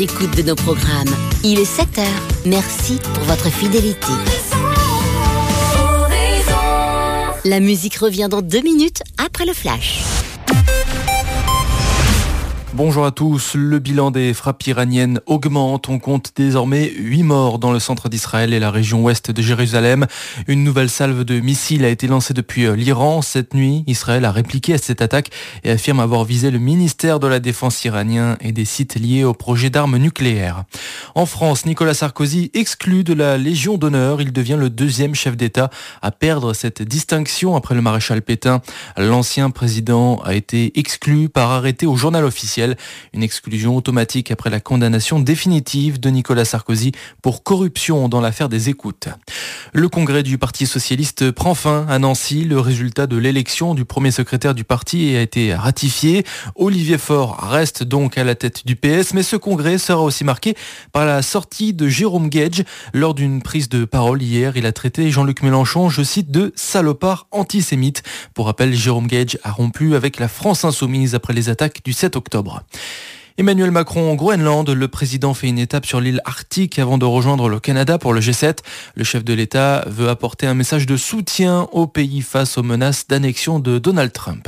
l'écoute de nos programmes. Il est 7h. Merci pour votre fidélité. La musique revient dans 2 minutes après le flash. Bonjour à tous. Le bilan des frappes iraniennes augmente. On compte désormais 8 morts dans le centre d'Israël et la région ouest de Jérusalem. Une nouvelle salve de missiles a été lancée depuis l'Iran. Cette nuit, Israël a répliqué à cette attaque et affirme avoir visé le ministère de la Défense iranien et des sites liés au projet d'armes nucléaires. En France, Nicolas Sarkozy exclu de la Légion d'honneur. Il devient le 2e chef d'État à perdre cette distinction après le maréchal Pétain. L'ancien président a été exclu par arrêté au Journal officiel. Une exclusion automatique après la condamnation définitive de Nicolas Sarkozy pour corruption dans l'affaire des écoutes. Le congrès du Parti socialiste prend fin à Nancy. Le résultat de l'élection du premier secrétaire du parti a été ratifié. Olivier Faure reste donc à la tête du PS, mais ce congrès sera aussi marqué par la sortie de Jérôme Guedj. Lors d'une prise de parole hier, il a traité Jean-Luc Mélenchon, je cite, de salopard antisémite. Pour rappel, Jérôme Guedj a rompu avec la France insoumise après les attaques du 7 octobre. Emmanuel Macron au Groenland, le président fait une étape sur l'île Arctique avant de rejoindre le Canada pour le G7. Le chef de l'État veut apporter un message de soutien au pays face aux menaces d'annexion de Donald Trump.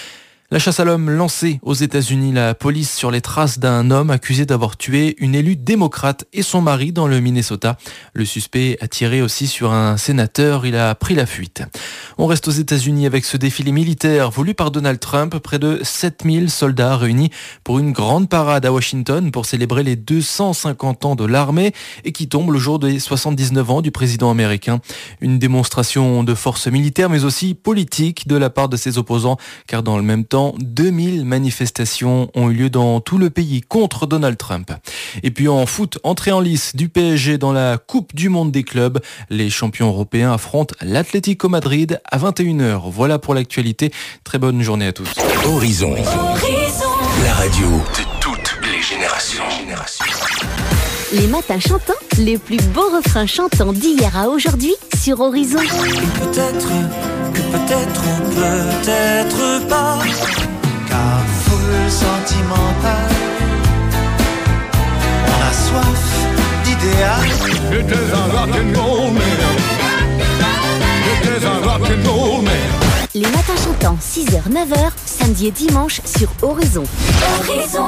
La chasse à l'homme lancée aux États-Unis, la police sur les traces d'un homme accusé d'avoir tué une élue démocrate et son mari dans le Minnesota. Le suspect a tiré aussi sur un sénateur, il a pris la fuite. On reste aux États-Unis avec ce défilé militaire voulu par Donald Trump. Près de 7000 soldats réunis pour une grande parade à Washington pour célébrer les 250 ans de l'armée et qui tombe le jour des 79 ans du président américain. Une démonstration de force militaire mais aussi politique de la part de ses opposants car dans le même temps, 2000 manifestations ont eu lieu dans tout le pays contre Donald Trump. Et puis en foot, entrée en lice du PSG dans la Coupe du Monde des clubs. Les champions européens affrontent l'Atlético Madrid à 21h. Voilà pour l'actualité. Très bonne journée à tous. Horizon. La radio de toutes les générations. Les matins chantants, les plus beaux refrains chantants d'hier à aujourd'hui sur Horizon. Peut-être ou peut-être pas, car foule sentimentale, on a soif d'idéal. J'étais un rock'n'roll man. J'étais un rock'n'roll man. Les matins chantants, 6h, 9h, samedi et dimanche sur Horizon. Horizon.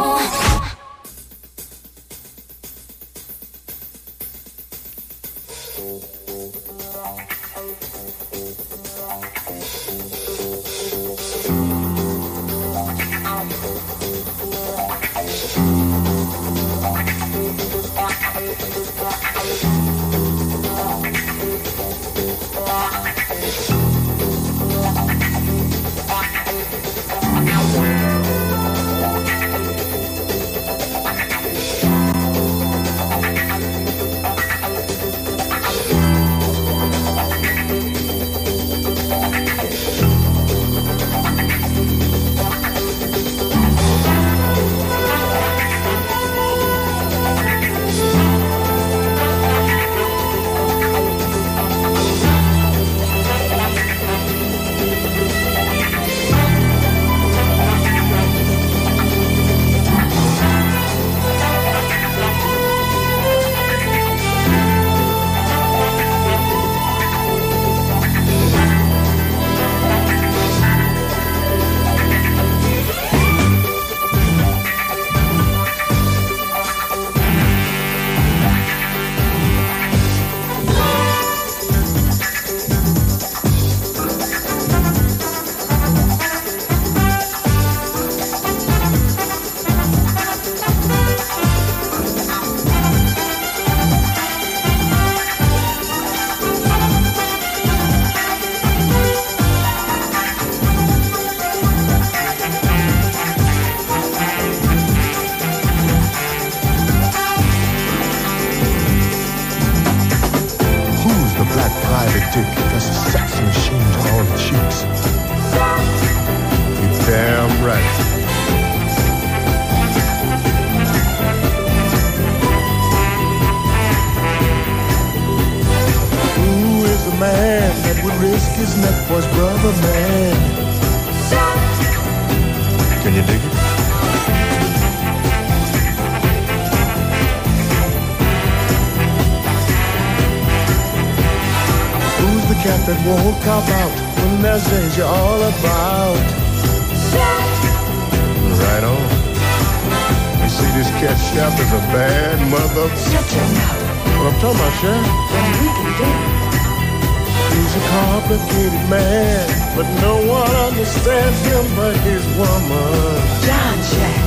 that won't cop out when there's danger all about. Right on. You see, this cat Chef is a bad mother. Shut your mouth. What I'm talking about, Chef? Then we can do it. He's a complicated man, but no one understands him but his woman. John Jack.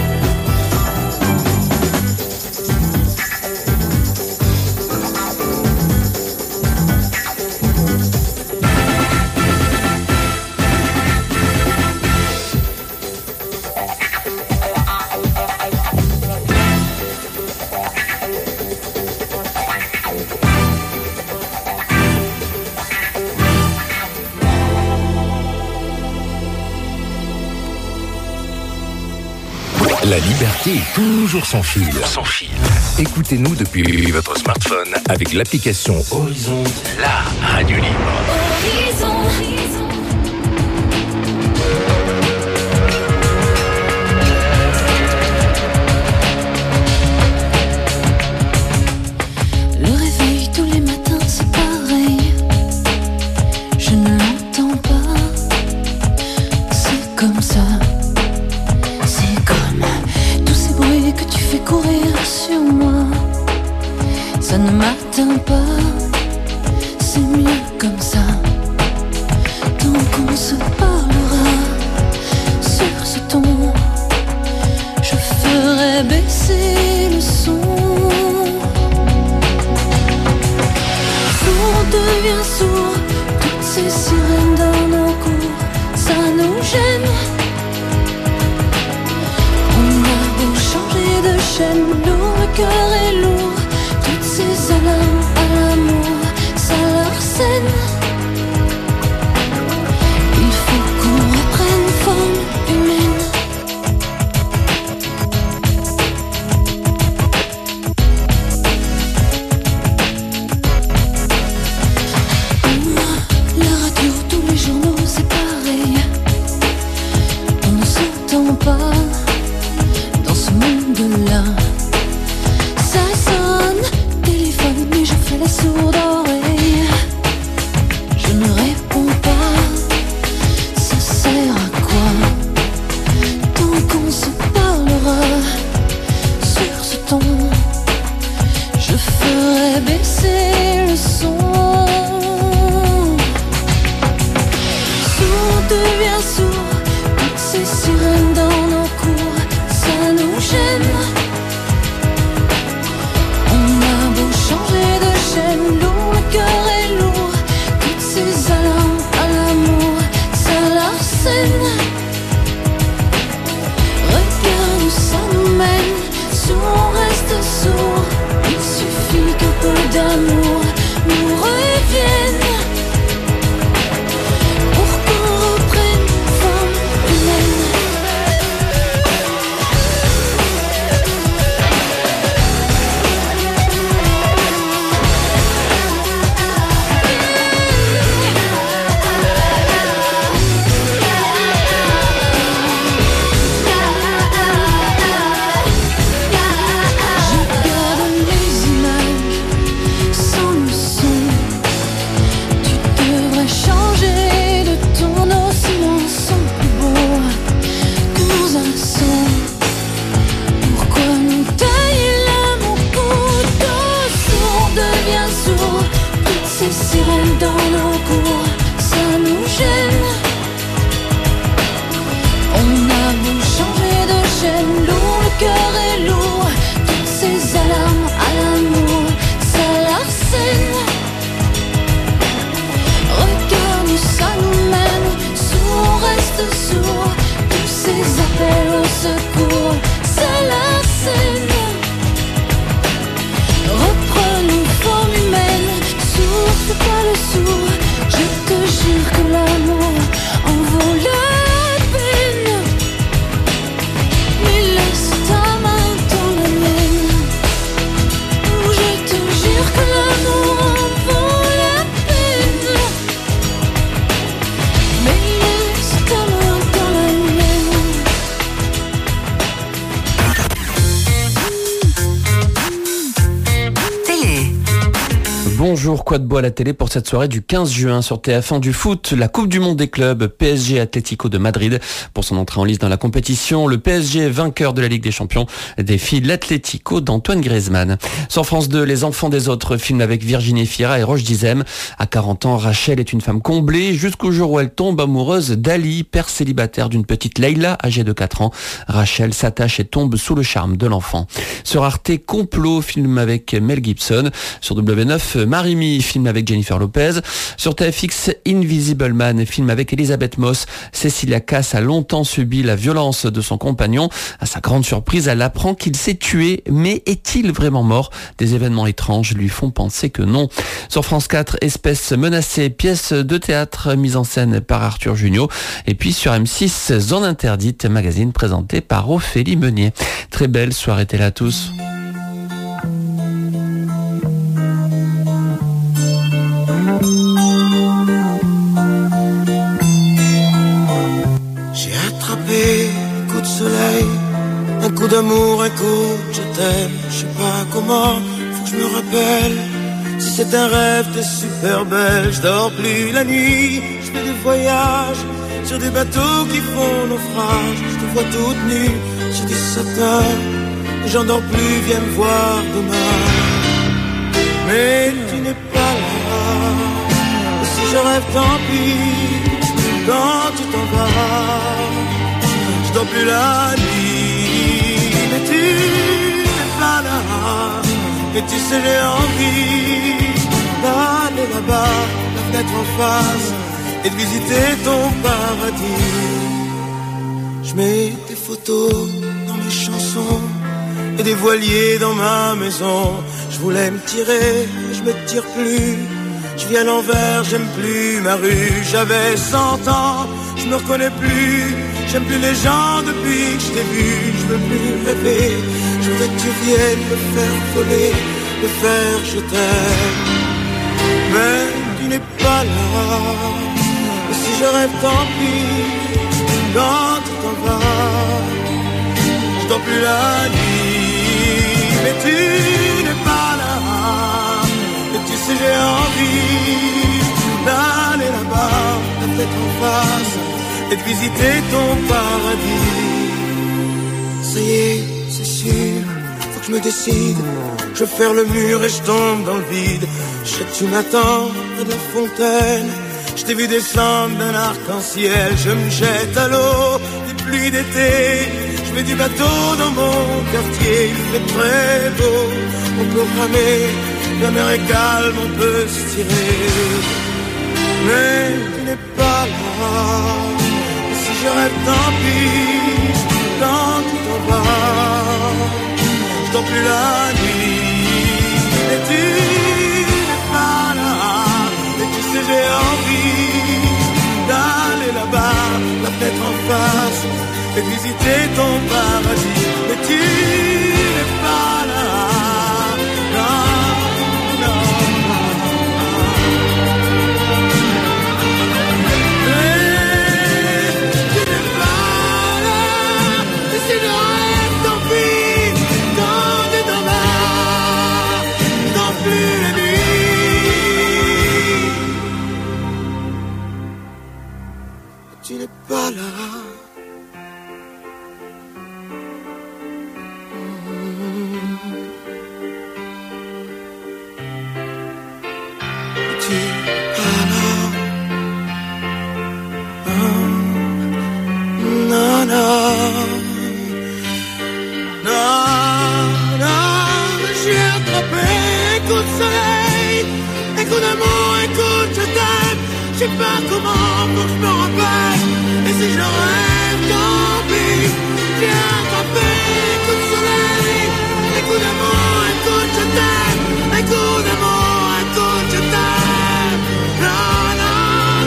La liberté est toujours sans fil. Sans fil. Écoutez-nous depuis votre smartphone avec l'application Horizon, la radio libre. Horizon. Le réveil tous les matins c'est pareil. Je ne l'entends pas. C'est comme ça. Que tu fais courir sur moi, ça ne m'atteint pas, c'est mieux comme ça. Tant qu'on se parlera sur ce ton, je ferai baisser le son. On devient sourd, toutes ces sirènes dans nos cours, ça nous gêne. De chaîne, lourd, le cœur est lourd. Toutes ces alarmes à l'amour, ça leur scène. Il faut qu'on reprenne forme humaine. La radio, tous les journaux, c'est pareil. On ne s'entend pas. Là, ça sonne, téléphone, mais je fais la sourde oreille. Je ne réponds pas, ça sert à quoi? Tant qu'on se parlera sur ce ton, je ferai baisser le son. Sourd devient sourd, toutes ces sirènes dans nos cours, ça nous gêne. On a beau changer de chaîne, lourd, le cœur est lourd. Toutes ces alarmes à l'amour, ça l'arsène. Regarde où ça nous mène, sourd, on reste sourd. Il suffit qu'un peu d'amour nous revienne pour qu'on reprenne forme. Bonjour, quoi de beau à la télé pour cette soirée du 15 juin sur TF1 du foot, la Coupe du Monde des clubs, PSG Atlético de Madrid. Pour son entrée en lice dans la compétition, le PSG, vainqueur de la Ligue des Champions, défie l'Atlético d'Antoine Griezmann. Sur France 2, Les enfants des autres, film avec Virginie Fira et Roche Dizem. À 40 ans, Rachel est une femme comblée jusqu'au jour où elle tombe amoureuse d'Ali, père célibataire d'une petite Leïla âgée de 4 ans. Rachel s'attache et tombe sous le charme de l'enfant. Sur Arte, Complot, film avec Mel Gibson. Sur W9, Marimi, film avec Jennifer Lopez. Sur TFX, Invisible Man, film avec Elisabeth Moss. Cécilia Cass a longtemps subi la violence de son compagnon. À sa grande surprise, elle apprend qu'il s'est tué. Mais est-il vraiment mort ? Des événements étranges lui font penser que non. Sur France 4, Espèce menacée, pièce de théâtre mise en scène par Arthur Junio. Et puis sur M6, Zone interdite, magazine présenté par Ophélie Meunier. Très belle soirée télé à tous. J'ai attrapé un coup de soleil, un coup d'amour, un coup de je t'aime. Je sais pas comment, faut que je me rappelle. Si c'est un rêve, t'es super belle. Je dors plus la nuit, je fais des voyages sur des bateaux qui font naufrage. Je te vois toute nue sur des satins, et j'en dors plus, viens me voir demain. Mais tu n'es pas là, et si je rêve tant pis, quand tu t'en vas, je dors plus la nuit. Mais tu n'es pas là, et tu sais j'ai envie d'aller là-bas, la fenêtre en face, et de visiter ton paradis. Je mets des photos dans mes chansons et des voiliers dans ma maison. Je voulais me tirer, mais je me tire plus. Je vis à l'envers, j'aime plus ma rue. J'avais 100 ans, je me reconnais plus. J'aime plus les gens depuis que je t'ai vu. Je veux plus rêver, je voudrais que tu viennes me faire voler, me faire je t'aime. Mais tu n'es pas là, et si je rêve tant pis, quand tu t'en vas, je dors plus la nuit. Mais tu n'es pas là, et tu sais j'ai envie d'aller là-bas, la tête en face, et de visiter ton paradis. Ça y est, c'est sûr, faut que je me décide. Je vais faire le mur et je tombe dans le vide. Je sais que tu m'attends près de la fontaine. Je t'ai vu descendre d'un arc-en-ciel. Je me jette à l'eau des pluies d'été. Je mets du bateau dans mon quartier. Il fait très beau, on peut ramer. La mer est calme, on peut se tirer. Mais tu n'es pas là, et si je rêve tant pis, quand tu t'en vas, je dors plus la nuit. Mais tu n'es pas là, et tu sais j'ai envie d'aller là-bas, la fenêtre en face, et de visiter ton paradis. Mais tu n'es pas là, non, non. Mais tu n'es pas là, et si je rêve tant pis, quand tu t'en vas, non plus la nuit. Tu n'es pas là. Je sais pas comment, faut que je me rappelle. Et si je rêve, tant pis. J'ai attrapé un coup de soleil, un coup d'amour, un coup de je t'aime, un coup d'amour, un coup de je t'aime. Non, non,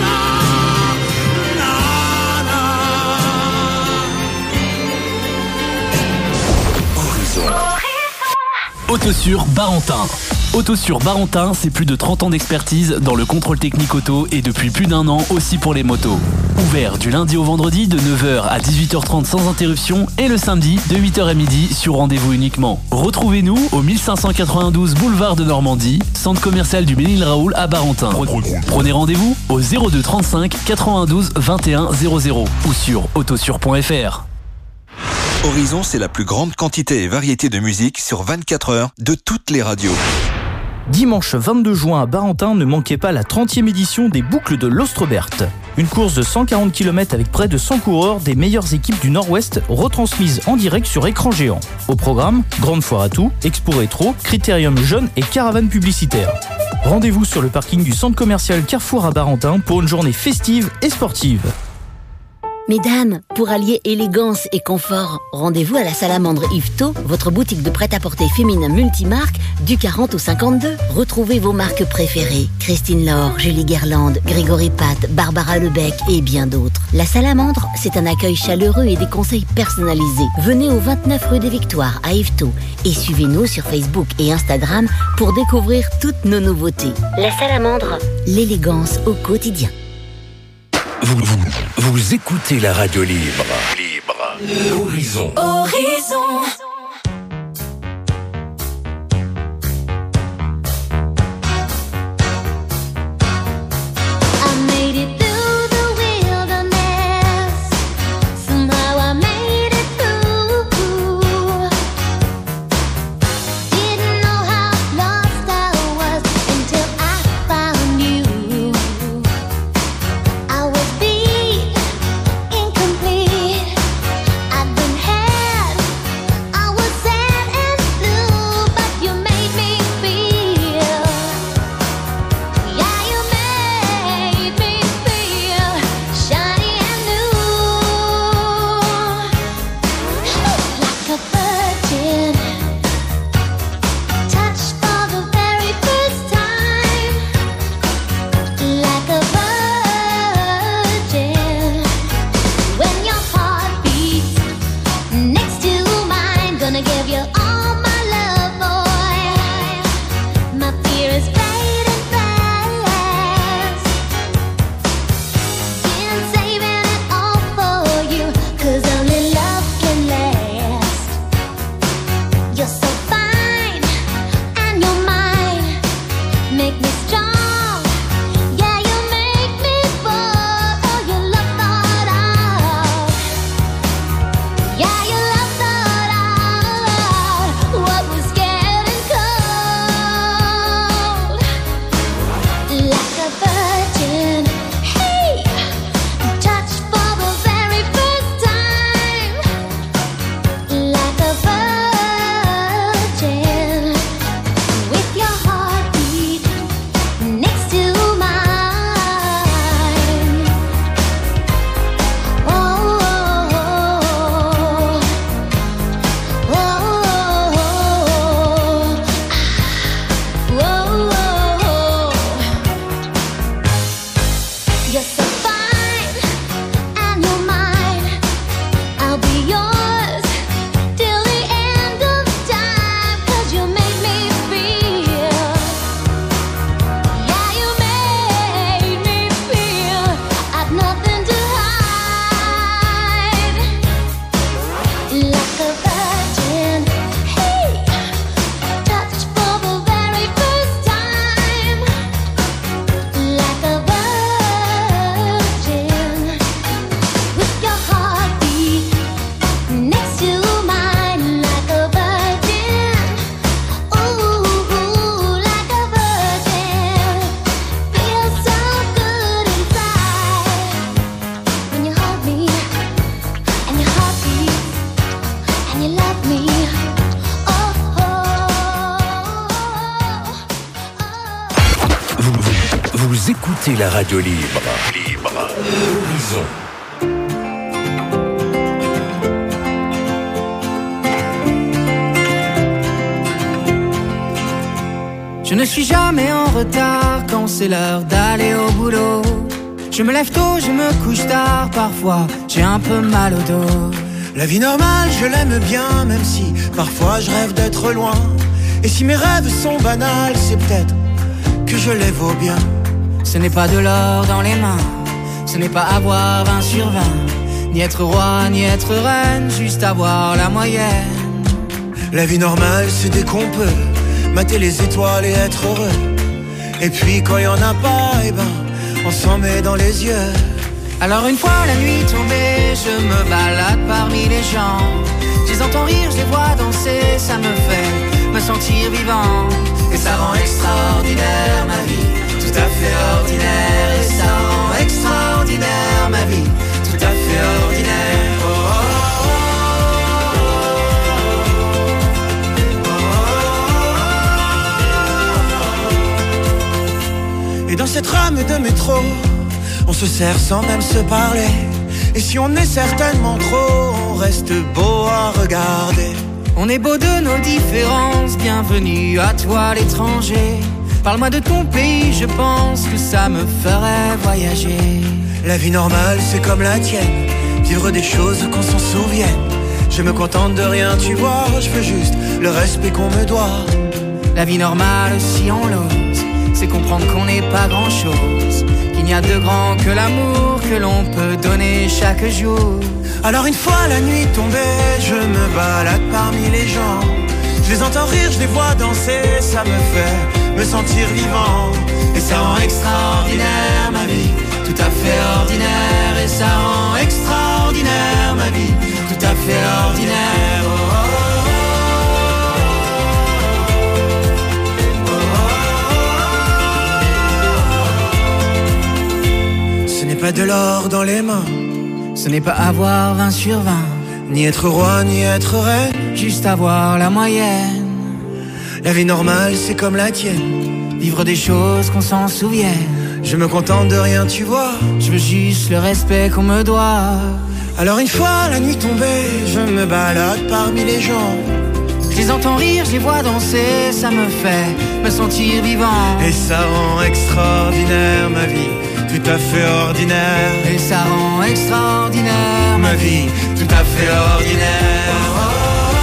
non, non, non. Horizon. Autosur Barentin. Autosur Barentin, c'est plus de 30 ans d'expertise dans le contrôle technique auto et depuis plus d'1 an aussi pour les motos. Ouvert du lundi au vendredi de 9h à 18h30 sans interruption et le samedi de 8h à midi sur rendez-vous uniquement. Retrouvez-nous au 1592 boulevard de Normandie, centre commercial du Ménil-Raoul à Barentin. Prenez rendez-vous au 02 35 92 21 00 ou sur autosur.fr. Horizon, c'est la plus grande quantité et variété de musique sur 24 heures de toutes les radios. Dimanche 22 juin à Barentin, ne manquez pas la 30e édition des Boucles de l'Ostrobert. Une course de 140 km avec près de 100 coureurs des meilleures équipes du Nord-Ouest retransmises en direct sur écran géant. Au programme, grande foire à tout, expo rétro, critérium jeune et caravane publicitaire. Rendez-vous sur le parking du centre commercial Carrefour à Barentin pour une journée festive et sportive. Mesdames, pour allier élégance et confort, rendez-vous à la Salamandre Yvetot, votre boutique de prêt-à-porter féminin multimarque du 40 au 52. Retrouvez vos marques préférées, Christine Laure, Julie Guerlain, Grégory Pat, Barbara Lebec et bien d'autres. La Salamandre, c'est un accueil chaleureux et des conseils personnalisés. Venez au 29 rue des Victoires à Yvetot et suivez-nous sur Facebook et Instagram pour découvrir toutes nos nouveautés. La Salamandre, l'élégance au quotidien. Vous écoutez la radio libre. Horizon. Horizon. Vous écoutez la radio libre. Horizon. Je ne suis jamais en retard quand c'est l'heure d'aller au boulot. Je me lève tôt, je me couche tard, parfois j'ai un peu mal au dos. La vie normale, je l'aime bien, même si parfois je rêve d'être loin. Et si mes rêves sont banals, c'est peut-être que je les vaux bien. Ce n'est pas de l'or dans les mains, ce n'est pas avoir 20 sur 20, ni être roi, ni être reine, juste avoir la moyenne. La vie normale, c'est dès qu'on peut mater les étoiles et être heureux. Et puis quand y en a pas, eh ben, on s'en met dans les yeux. Alors une fois la nuit tombée, je me balade parmi les gens. Je les entends rire, je les vois danser, ça me fait me sentir vivant. Et ça rend extraordinaire ma vie, tout à fait ordinaire. Et ça rend extraordinaire ma vie, tout à fait ordinaire. Oh, oh, oh. Et dans cette rame de métro, on se serre sans même se parler. Et si on est certainement trop, on reste beau à regarder. On est beau de nos différences, bienvenue à toi l'étranger. Parle-moi de ton pays, je pense que ça me ferait voyager. La vie normale, c'est comme la tienne, vivre des choses qu'on s'en souvienne. Je me contente de rien, tu vois, je veux juste le respect qu'on me doit. La vie normale, si on l'ose, c'est comprendre qu'on n'est pas grand-chose, qu'il n'y a de grand que l'amour que l'on peut donner chaque jour. Alors une fois la nuit tombée, je me balade parmi les gens. Je les entends rire, je les vois danser, ça me fait me sentir vivant. Et ça rend extraordinaire ma vie, tout à fait ordinaire. Et ça rend extraordinaire ma vie, tout à fait ordinaire. Oh, oh, oh. Ce n'est pas de l'or dans les mains, ce n'est pas avoir 20 sur 20, ni être roi, ni être reine, juste avoir la moyenne. La vie normale, c'est comme la tienne, vivre des choses qu'on s'en souvienne. Je me contente de rien, tu vois, je veux juste le respect qu'on me doit. Alors une fois la nuit tombée, je me balade parmi les gens. Je les entends rire, je les vois danser, ça me fait me sentir vivant. Et ça rend extraordinaire ma vie, tout à fait ordinaire. Et ça rend extraordinaire ma vie, tout à fait ordinaire. Oh, oh.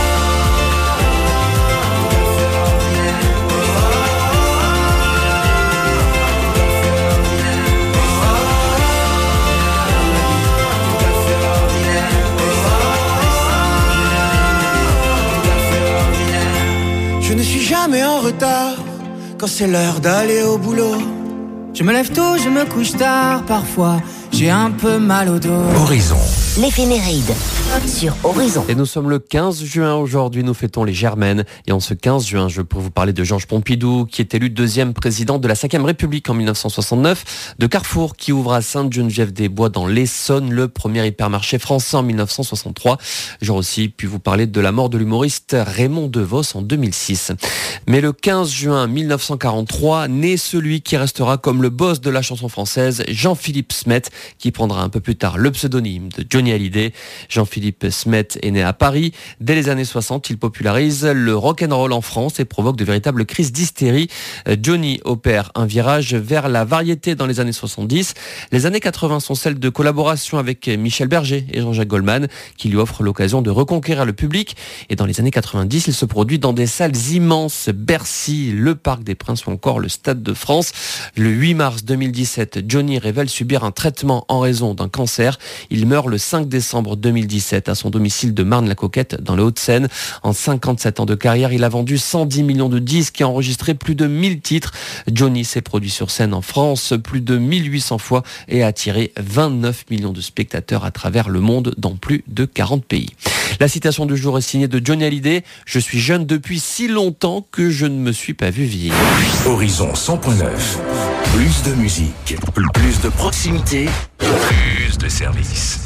Je ne suis jamais en retard quand c'est l'heure d'aller au boulot. Je me lève tôt, je me couche tard, parfois j'ai un peu mal au dos. Horizon. L'éphéméride sur Horizon. Et nous sommes le 15 juin aujourd'hui, nous fêtons les Germaines. Et en ce 15 juin, je peux vous parler de Georges Pompidou, qui est élu deuxième président de la 5e République en 1969, de Carrefour, qui ouvre à Sainte-Geneviève-des-Bois dans l'Essonne, le premier hypermarché français en 1963. J'aurais aussi pu vous parler de la mort de l'humoriste Raymond DeVos en 2006. Mais le 15 juin 1943, naît celui qui restera comme le boss de la chanson française, Jean-Philippe Smet, qui prendra un peu plus tard le pseudonyme de Johnny Hallyday. Jean-Philippe Smet est né à Paris. Dès les années 60, il popularise le rock'n'roll en France et provoque de véritables crises d'hystérie. Johnny opère un virage vers la variété dans les années 70. Les années 80 sont celles de collaboration avec Michel Berger et Jean-Jacques Goldman, qui lui offrent l'occasion de reconquérir le public. Et dans les années 90, il se produit dans des salles immenses, Bercy, le Parc des Princes ou encore le Stade de France. Le 8 mars 2017, Johnny révèle subir un traitement en raison d'un cancer. Il meurt le 5 décembre 2017 à son domicile de Marne-la-Coquette dans les Hauts-de-Seine. En 57 ans de carrière, il a vendu 110 millions de disques et enregistré plus de 1000 titres. Johnny s'est produit sur scène en France plus de 1800 fois et a attiré 29 millions de spectateurs à travers le monde dans plus de 40 pays. La citation du jour est signée de Johnny Hallyday. Je suis jeune depuis si longtemps que je ne me suis pas vu vieillir. Horizon 100.9. Plus de musique, plus de proximité, plus de services.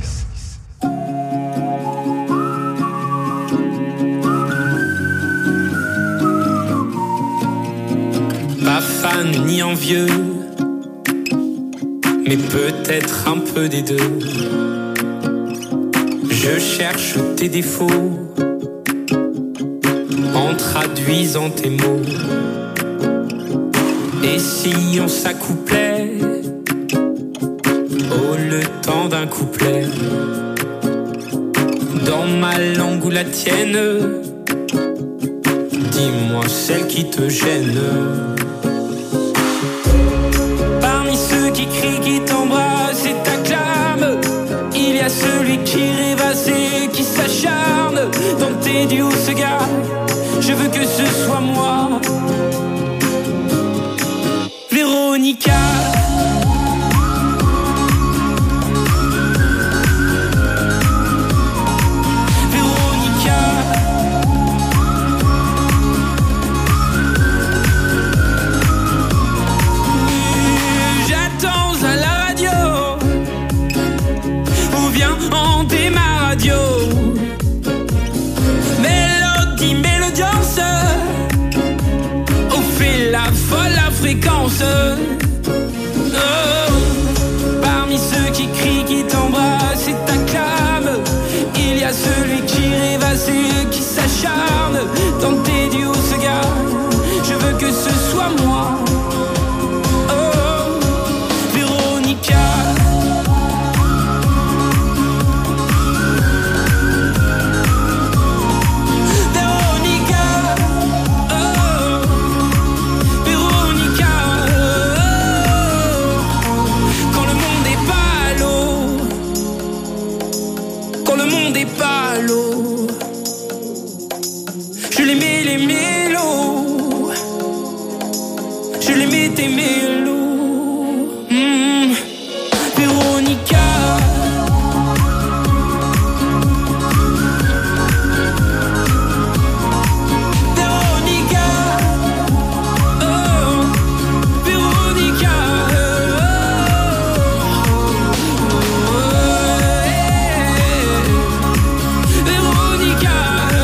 Pas fan ni envieux, mais peut-être un peu des deux. Je cherche tes défauts en traduisant tes mots. Et si on s'accouplait le temps d'un couplet, dans ma langue ou la tienne, dis-moi celle qui te gêne. Parmi ceux qui crient, qui t'embrassent et t'acclament, il y a celui qui rêvasse et qui s'acharne dans tes douces gars. Je veux que ce soit moi, Véronica. Mélodie, mélodiance, on fait la folle à fréquence. Oh. Parmi ceux qui crient, qui t'embrassent et t'acclament, il y a celui qui rêvasse et qui s'acharne dans tes douces gars. Je veux que ce soit moi, oh, Véronica. Je les mets les mélos, je les mets tes mélos, Véronica. Véronica, oh, Véronica, Véronica.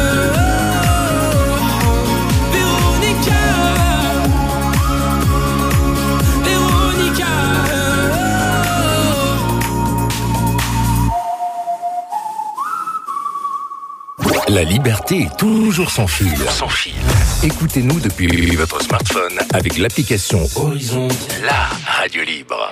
La liberté est toujours sans fil. Sans fil. Écoutez-nous depuis votre smartphone avec l'application Horizon, la radio libre.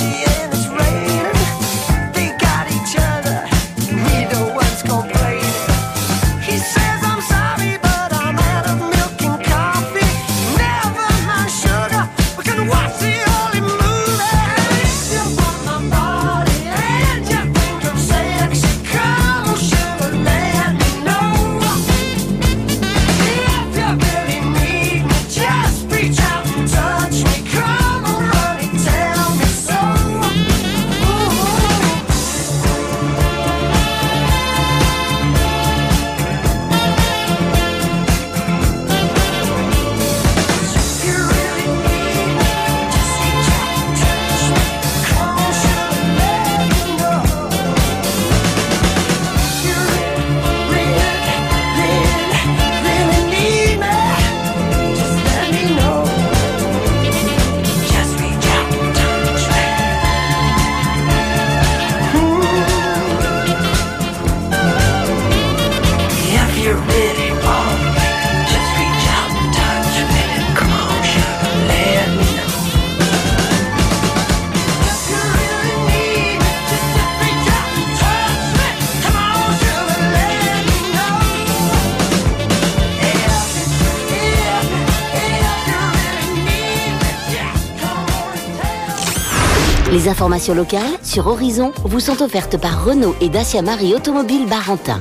Les informations locales sur Horizon vous sont offertes par Renault et Dacia Marie Automobile Barentin.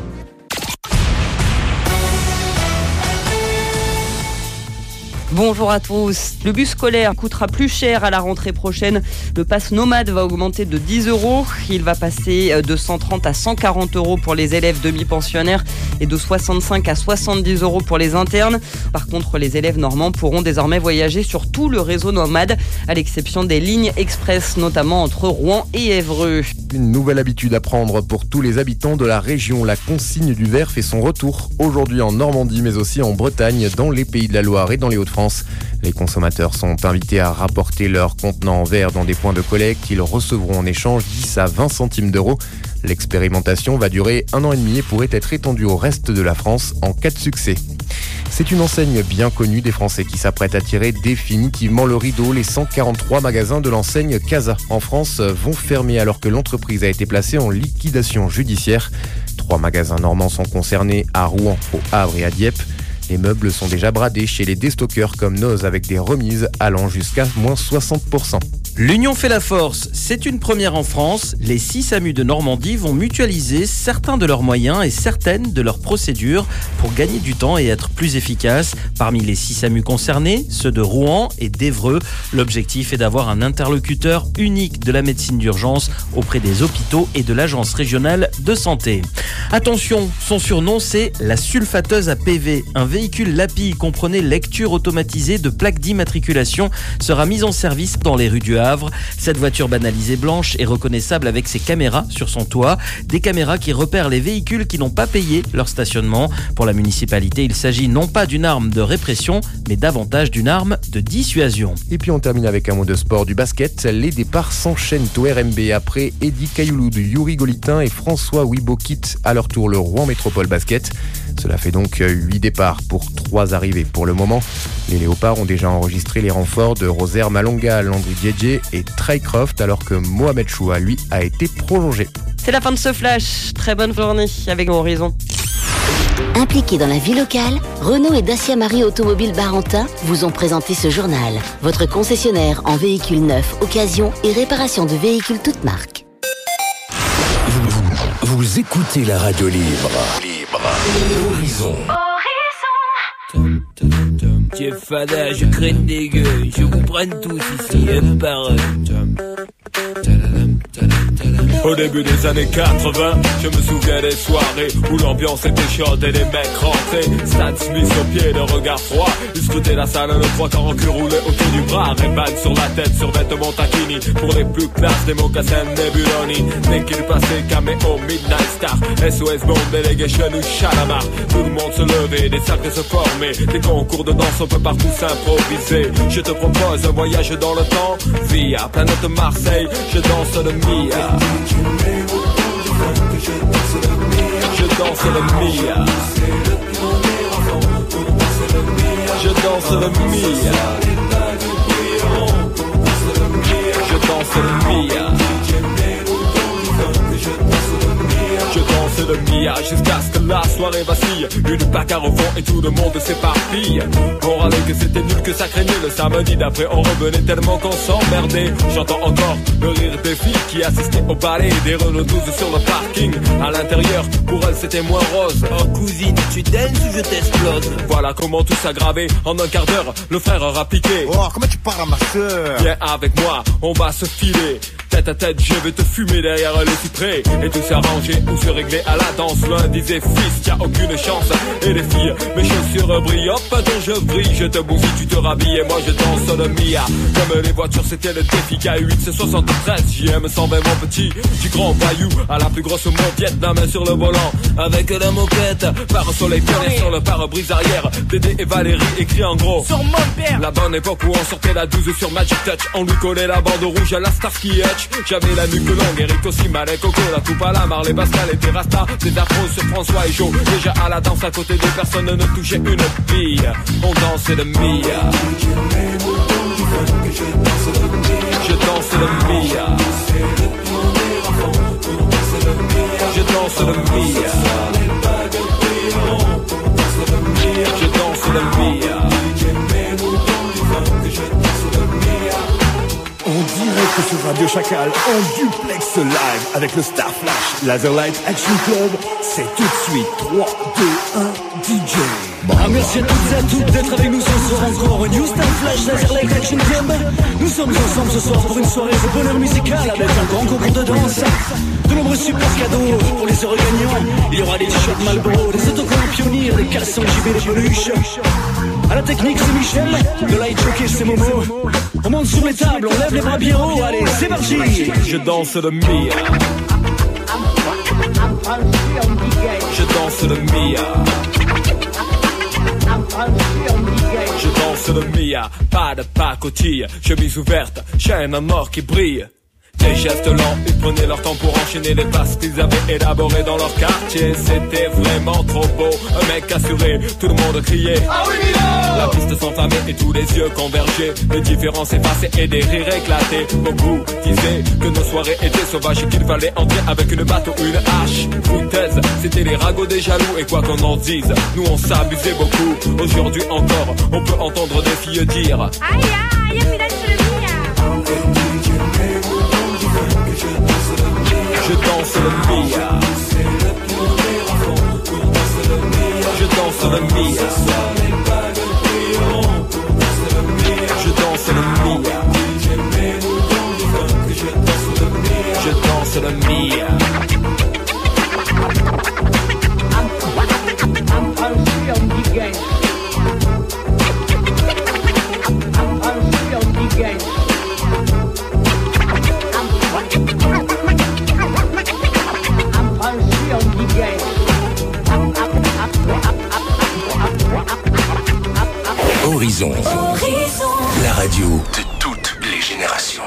Bonjour à tous. Le bus scolaire coûtera plus cher à la rentrée prochaine. Le pass nomade va augmenter de 10 €. Il va passer de 130 à 140 € pour les élèves demi-pensionnaires et de 65 à 70 € pour les internes. Par contre, les élèves normands pourront désormais voyager sur tout le réseau nomade, à l'exception des lignes express, notamment entre Rouen et Évreux. Une nouvelle habitude à prendre pour tous les habitants de la région. La consigne du verre fait son retour aujourd'hui en Normandie, mais aussi en Bretagne, dans les Pays de la Loire et dans les Hauts-de-France. Les consommateurs sont invités à rapporter leurs contenants en verre dans des points de collecte. Ils recevront en échange 10 à 20 centimes d'euros. L'expérimentation va durer 1 an et demi et pourrait être étendue au reste de la France en cas de succès. C'est une enseigne bien connue des Français qui s'apprête à tirer définitivement le rideau. Les 143 magasins de l'enseigne Casa en France vont fermer alors que l'entreprise a été placée en liquidation judiciaire. 3 magasins normands sont concernés à Rouen, au Havre et à Dieppe. Les meubles sont déjà bradés chez les déstockeurs comme Noz avec des remises allant jusqu'à moins 60%. L'union fait la force, c'est une première en France. Les 6 SAMU de Normandie vont mutualiser certains de leurs moyens et certaines de leurs procédures pour gagner du temps et être plus efficaces. Parmi les 6 SAMU concernés, ceux de Rouen et d'Évreux. L'objectif est d'avoir un interlocuteur unique de la médecine d'urgence auprès des hôpitaux et de l'agence régionale de santé. Attention, son surnom c'est la sulfateuse à PV. Un véhicule LAPI comprenait lecture automatisée de plaques d'immatriculation sera mis en service dans les rues du Havre. Cette voiture banalisée blanche est reconnaissable avec ses caméras sur son toit. Des caméras qui repèrent les véhicules qui n'ont pas payé leur stationnement. Pour la municipalité, il s'agit non pas d'une arme de répression, mais davantage d'une arme de dissuasion. Et puis on termine avec un mot de sport du basket. Les départs s'enchaînent au RMB après Eddy Kayoulou de Yuri Golitin et François Wibo quittent à leur tour le Rouen Métropole Basket. Cela fait donc 8 départs pour 3 arrivées pour le moment. Les Léopards ont déjà enregistré les renforts de Rosaire Malonga, Landry Diedje et Trey Croft alors que Mohamed Choua, lui, a été prolongé. C'est la fin de ce flash. Très bonne journée avec Horizon. Impliqués dans la vie locale, Renault et Dacia Marie Automobile Barentin vous ont présenté ce journal. Votre concessionnaire en véhicules neufs, occasion et réparation de véhicules toutes marques. Vous écoutez la radio libre. Horizon. Tiens fada, je craigne des gueules, je vous prenne tous ici, un par un. Au début des années 80, je me souviens des soirées où l'ambiance était chaude et les mecs rentraient. Stan Smith au pied, le regard froid. Ils scrutaient la salle, le 3 quarts en cul roulé autour du bras. Ray-Ban sur la tête, sur vêtements taquini. Pour les plus classes, des mocassins Nebuloni. Dès qu'il passait, caméo, Midnight Star. SOS Bond, Delegation ou Chalamar. Tout le monde se levait, des cercles se formaient. Des concours de danse, on peut partout s'improviser. Je te propose un voyage dans le temps via planète Marseille. Je danse le Mia. Je danse le Mia. Je danse le Mia. Je danse le Mia. Je danse le Mia jusqu'à ce que la soirée vacille. Une bagarre au fond et tout le monde s'éparpille. On râlait que c'était nul, que ça craignait. Le samedi d'après on revenait tellement qu'on s'emmerdait. J'entends encore le rire des filles qui assistaient au ballet des Renault 12 sur le parking. À l'intérieur, pour elles c'était moins rose. Oh cousine, tu danses ou je t'explose? Voilà comment tout s'aggravait. En un quart d'heure, le frère aura piqué. Oh, comment tu parles à ma soeur? Viens avec moi, on va se filer. Tête à tête, je vais te fumer derrière les cyprès. Et tout s'arranger ou se régler à la danse. L'un disait fils, y'a aucune chance. Et les filles, mes chaussures brillent. Hop, attends, je brille, je te bousille, tu te rhabilles. Et moi je danse le Mia. Comme les voitures, c'était le défi. K8, c'est 73, JM 120 mon petit. Du grand voyou à la plus grosse mauviette. La main sur le volant, avec la moquette. Pare-soleil pionnier sur le pare-brise arrière. Dédé et Valérie écrit en gros sur mon père. La bonne époque où on sortait la 12 sur Magic Touch. On lui collait la bande rouge à la Starsky Hutch. J'avais la nuque longue, Eric aussi, Malek, Coco, la coupe à la Marley, Pascal et Terrasta. Des afros sur François et Joe. Déjà à la danse à côté des personnes ne touchaient une bille. On dansait le Mia. Je danse le Mia. Je danse le Mia. Je danse le Mia. On dirait que sur Radio Chacal, en duplex live avec le Star Flash Laserlight Action Club, c'est tout de suite 3, 2, 1, DJ. Merci à toutes et à toutes d'être avec nous ce soir encore. New Star Flash Laserlight Action Club. Nous sommes ensemble ce soir pour une soirée de bonheur musical avec un grand concours de danse. De nombreux super cadeaux pour les heureux gagnants. Il y aura des t-shirts Marlboro, des autocollants Pionnier, des caleçons JB, des peluches. À la technique c'est Michel, le light jockey c'est Momo. On monte sur les tables, on lève les bras bien haut, allez c'est parti. Je danse le Mia. Je danse le Mia. Je danse le Mia, pas de pacotille, chemise ouverte, chaîne à mort qui brille. Des gestes lents, ils prenaient leur temps pour enchaîner les passes qu'ils avaient élaborées dans leur quartier. C'était vraiment trop beau, un mec assuré, tout le monde criait ah oui Milo. La piste s'enflammait et tous les yeux convergeaient. Les différences effacées et des rires éclatés. Beaucoup disaient que nos soirées étaient sauvages et qu'il fallait entrer avec une batte ou une hache. Foutaise, c'était les ragots des jaloux et quoi qu'on en dise, nous on s'abusait beaucoup. Aujourd'hui encore, on peut entendre des filles dire aïe aïe, mi danse le Mia. Je danse le Mia. Je danse le Mia. Je danse le Mia. Je danse le Mia. Horizon, la radio de toutes les générations.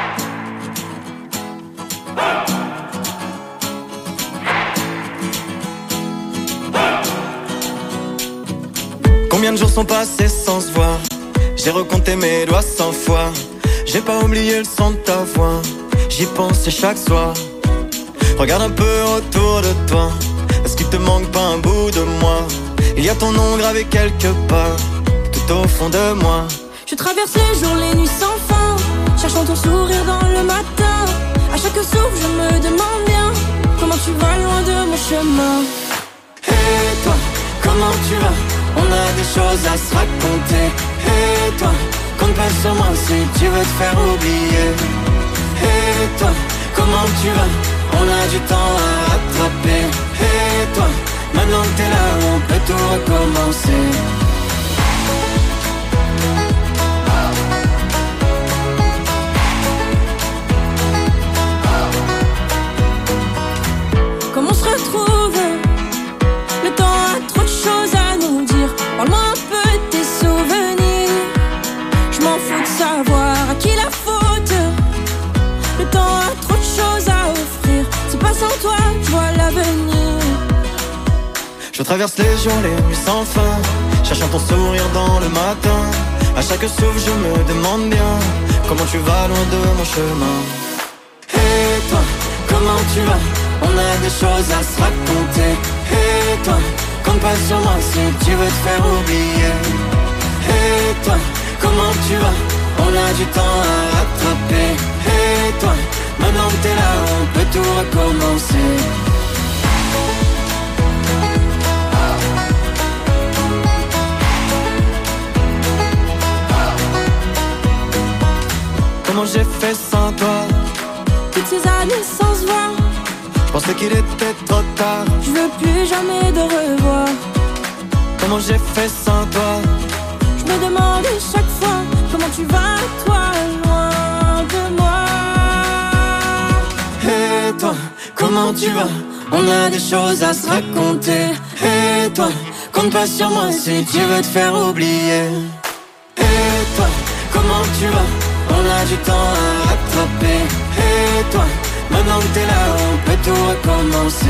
Combien de jours sont passés sans se voir? J'ai recompté mes doigts 100 fois. J'ai pas oublié le son de ta voix. J'y pense chaque soir. Regarde un peu autour de toi. Est-ce qu'il te manque pas un bout de moi? Il y a ton nom gravé quelque part, tout au fond de moi. Je traverse les jours, les nuits sans fin, cherchant ton sourire dans le matin. À chaque souffle je me demande bien comment tu vas loin de mon chemin. Et toi, comment tu vas? On a des choses à se raconter. Et toi, compte pas sur moi si tu veux te faire oublier. Et toi, comment tu vas? On a du temps à rattraper. Et toi, maintenant que t'es là, on peut tout recommencer. Comme on se retrouve, le temps a trop de choses à nous dire. Parle-moi un peu de tes souvenirs. Je m'en fous de savoir à qui la faute. Le temps a trop de choses à offrir. C'est pas sans toi, je vois l'avenir. Je traverse les jours, les nuits sans fin, cherchant ton sourire dans le matin. À chaque souffle je me demande bien comment tu vas loin de mon chemin. Et toi, comment tu vas? On a des choses à se raconter. Et toi, compte pas sur moi si tu veux te faire oublier. Et toi, comment tu vas? On a du temps à rattraper. Et toi, maintenant que t'es là, on peut tout recommencer. Comment j'ai fait sans toi? Toutes ces années sans se voir, je pensais qu'il était trop tard. je veux plus jamais de revoir. Comment j'ai fait sans toi? Je me demande chaque fois comment tu vas, toi, loin de moi. Et toi, comment tu vas? On a des choses à se raconter. Et toi, compte pas sur moi si tu veux te faire oublier. Et toi, comment tu vas? On a du temps à rattraper. Et toi, maintenant que t'es là, on peut tout recommencer.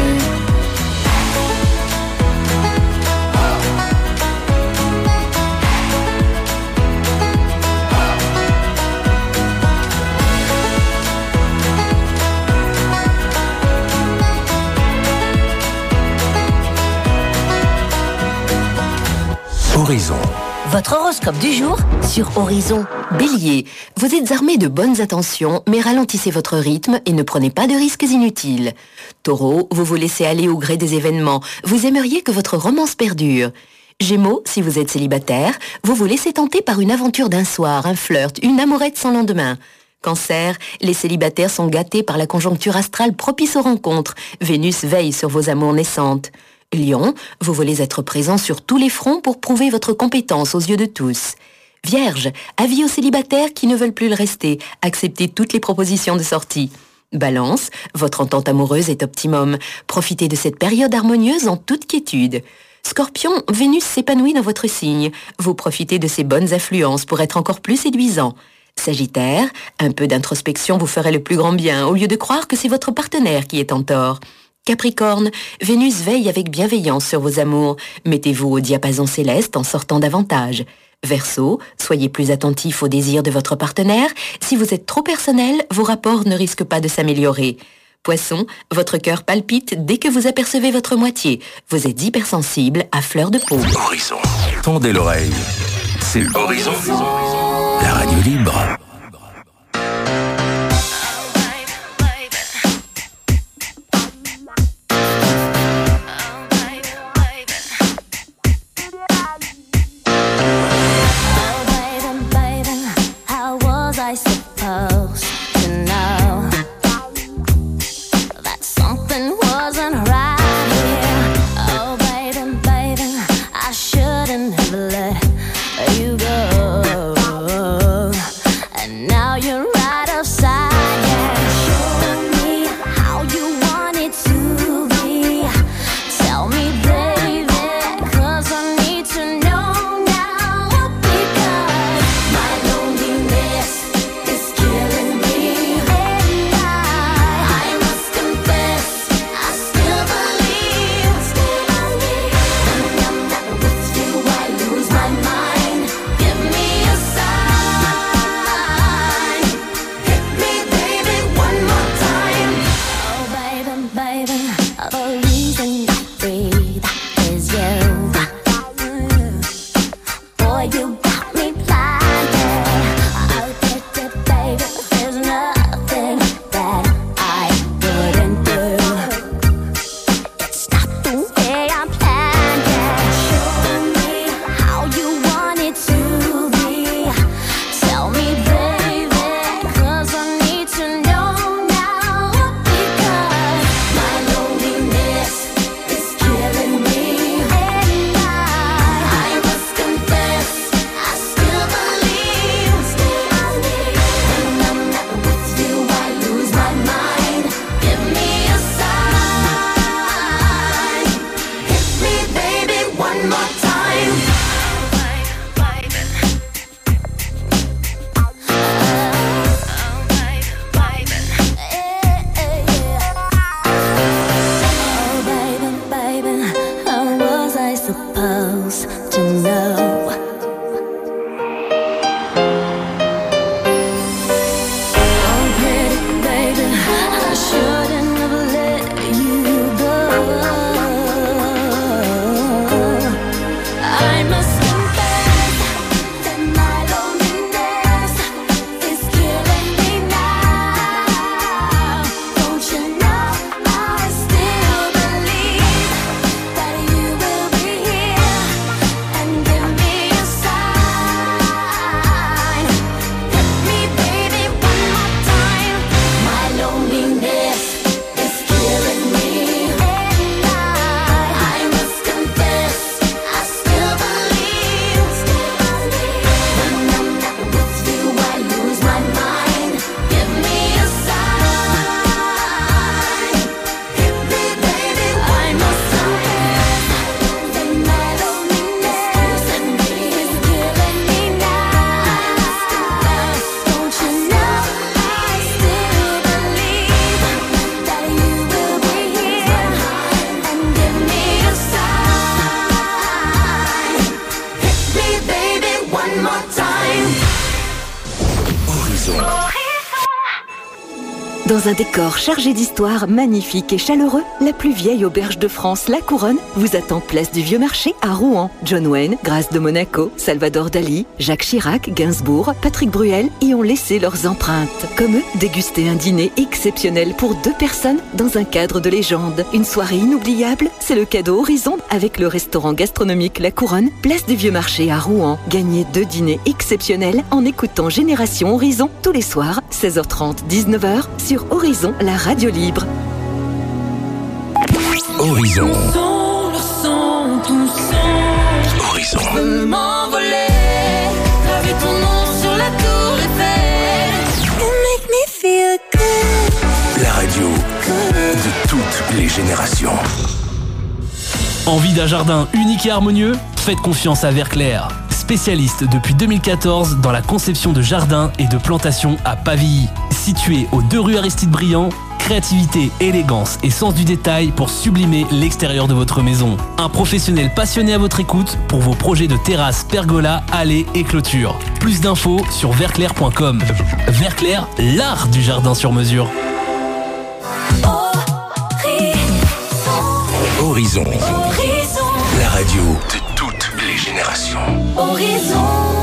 Horizon. Votre horoscope du jour sur Horizon. Bélier, vous êtes armé de bonnes intentions, mais ralentissez votre rythme et ne prenez pas de risques inutiles. Taureau, vous vous laissez aller au gré des événements. Vous aimeriez que votre romance perdure. Gémeaux, si vous êtes célibataire, vous vous laissez tenter par une aventure d'un soir, un flirt, une amourette sans lendemain. Cancer, les célibataires sont gâtés par la conjoncture astrale propice aux rencontres. Vénus veille sur vos amours naissantes. Lion, vous voulez être présent sur tous les fronts pour prouver votre compétence aux yeux de tous. Vierge, avis aux célibataires qui ne veulent plus le rester, acceptez toutes les propositions de sortie. Balance, votre entente amoureuse est optimum, profitez de cette période harmonieuse en toute quiétude. Scorpion, Vénus s'épanouit dans votre signe, vous profitez de ses bonnes influences pour être encore plus séduisant. Sagittaire, un peu d'introspection vous ferait le plus grand bien, au lieu de croire que c'est votre partenaire qui est en tort. Capricorne, Vénus veille avec bienveillance sur vos amours. Mettez-vous au diapason céleste en sortant davantage. Verseau, soyez plus attentif aux désirs de votre partenaire. Si vous êtes trop personnel, vos rapports ne risquent pas de s'améliorer. Poisson, votre cœur palpite dès que vous apercevez votre moitié. Vous êtes hypersensible à fleur de peau. Horizon. Tendez l'oreille. C'est Horizon. La radio libre. I supposed to know that something wasn't right here. Oh, baby, baby, I shouldn't have let you go. And Dans un décor chargé d'histoire, magnifique et chaleureux, la plus vieille auberge de France, La Couronne, vous attend place du Vieux Marché à Rouen. John Wayne, Grâce de Monaco, Salvador Dali, Jacques Chirac, Gainsbourg, Patrick Bruel y ont laissé leurs empreintes. Comme eux, dégustez un dîner exceptionnel pour 2 personnes dans un cadre de légende. Une soirée inoubliable, c'est le cadeau Horizon avec le restaurant gastronomique La Couronne, place du Vieux Marché à Rouen. Gagnez 2 dîners exceptionnels en écoutant Génération Horizon tous les soirs, 16h30, 19h, sur Horizon, la radio libre. Horizon. Horizon. Je veux m'envoler, graver ton nom sur la tour Eiffel. You make me feel good. La radio de toutes les générations. Envie d'un jardin unique et harmonieux ? Faites confiance à Verclair. Spécialiste depuis 2014 dans la conception de jardins et de plantations à Pavilly. Situé aux 2 rue Aristide Briand, créativité, élégance et sens du détail pour sublimer l'extérieur de votre maison. Un professionnel passionné à votre écoute pour vos projets de terrasse, pergola, allées et clôtures. Plus d'infos sur verclair.com. Verclair, l'art du jardin sur mesure. Horizon. La radio de toutes les générations. Horizon.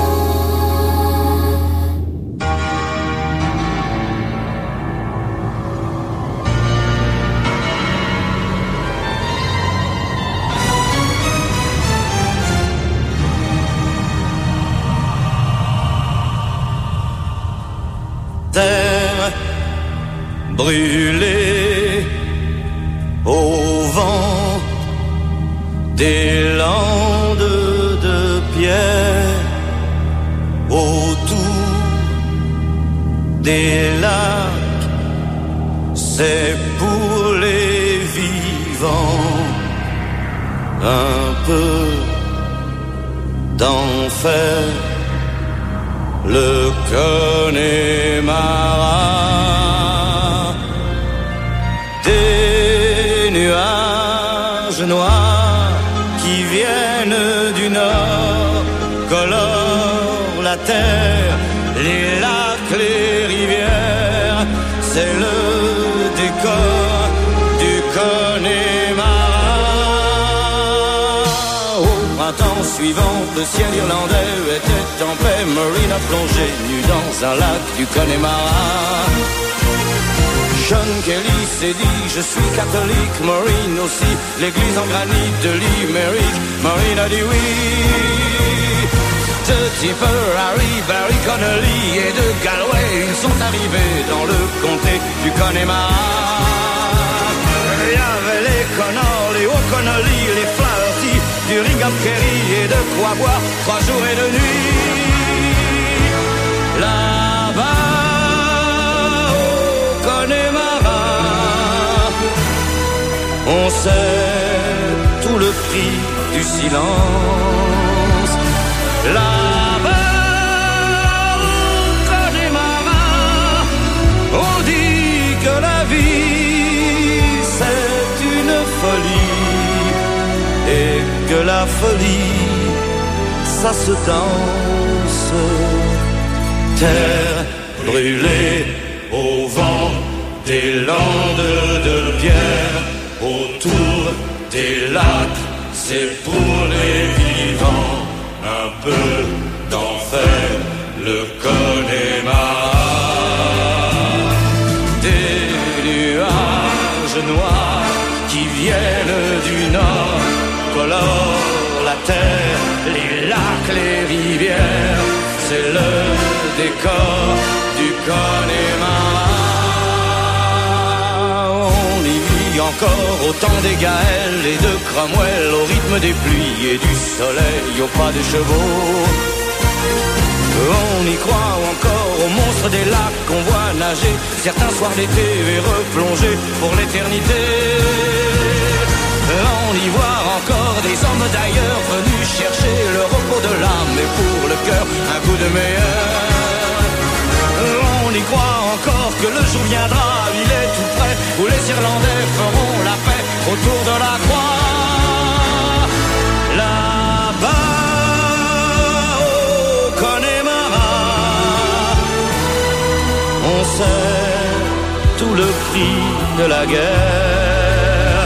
Terre brûlée au vent des landes de pierre, autour des lacs, c'est pour les vivants un peu d'enfer. Le Connemara, des nuages noirs qui viennent du nord colorent la terre, les lacs, les rivières, c'est le décor du Connemara. Au printemps suivant, le ciel irlandais était en paix. Maureen a plongé nue dans un lac du Connemara. John Kelly s'est dit je suis catholique, Maureen aussi, l'église en granit de Limerick. Maureen a dit oui. De Tipper, Harry, Barry Connolly et de Galway, ils sont arrivés dans le comté du Connemara. Il y avait les Connors, les O'Connolly, les Flaherty, du Ringham Kerry et de quoi boire 3 jours et 2 nuits. Là-bas au Connemara, on sait tout le prix du silence. Là-bas au Connemara, on dit que la vie c'est une folie et que la folie ça se danse. Terre brûlée au vent des landes de pierre, autour des lacs, c'est pour les vivants un peu d'enfer, le Connemara. Des nuages noirs qui viennent du nord colorent la terre, les lacs, les rivières, c'est le décor du Connemara. On y vit encore au temps des Gaëls et de Cromwell, au rythme des pluies et du soleil, au pas des chevaux. On y croit encore aux monstres des lacs qu'on voit nager certains soirs d'été et replonger pour l'éternité. On y voit encore des hommes d'ailleurs venus chercher le repos de l'âme et pour le cœur un coup de meilleur. On y croit encore que le jour viendra, il est tout près, où les Irlandais feront la paix autour de la croix. Là-bas au Connemara, on sait tout le cri de la guerre.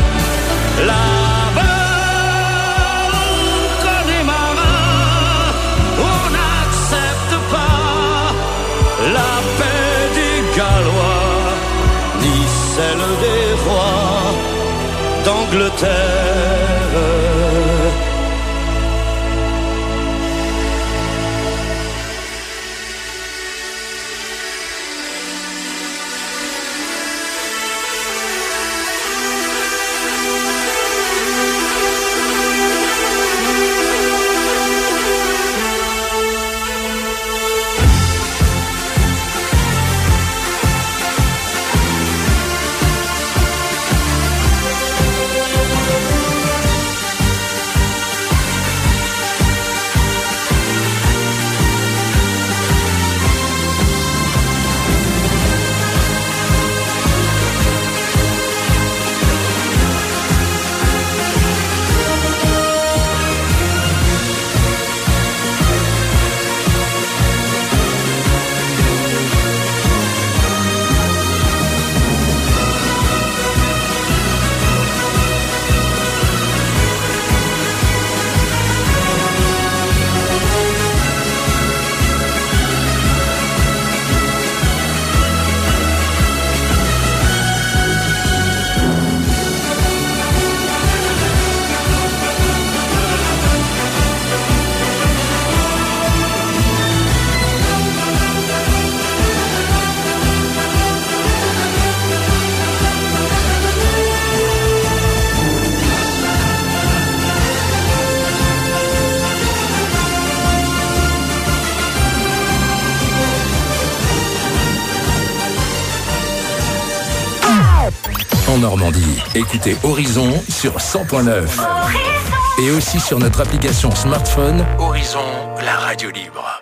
Là-bas, on connaît marin, on n'accepte pas la paix des Gallois, ni celle des rois d'Angleterre. En Normandie, écoutez Horizon sur 100.9 et aussi sur notre application smartphone Horizon, la radio libre.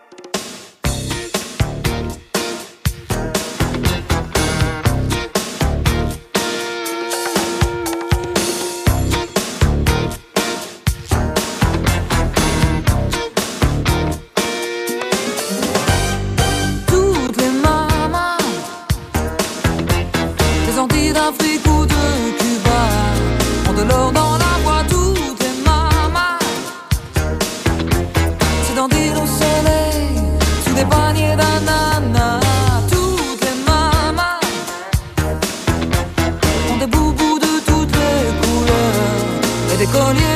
D'Afrique ou de Cuba, ont de l'or dans la voie, toutes les mamas. C'est dans d'île au soleil, sous des paniers d'ananas. Toutes les mamas ont des boubous de toutes les couleurs et des colliers